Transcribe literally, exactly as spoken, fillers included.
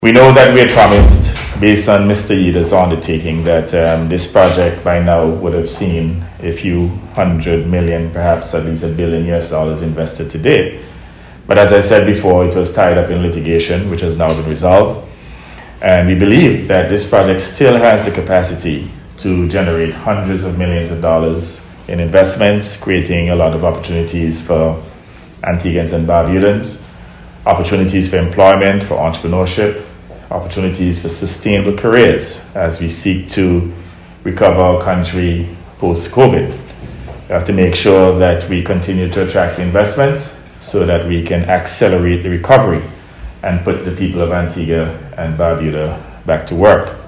We know that we had promised, based on Mister Yida's undertaking, that um, this project by now would have seen a few hundred million, perhaps at least a billion U S dollars invested today. But as I said before, it was tied up in litigation, which has now been resolved. And we believe that this project still has the capacity to generate hundreds of millions of dollars in investments, creating a lot of opportunities for Antiguans and Barbudans, opportunities for employment, for entrepreneurship, opportunities for sustainable careers as we seek to recover our country post-COVID. We have to make sure that we continue to attract investments so that we can accelerate the recovery and put the people of Antigua and Barbuda back to work.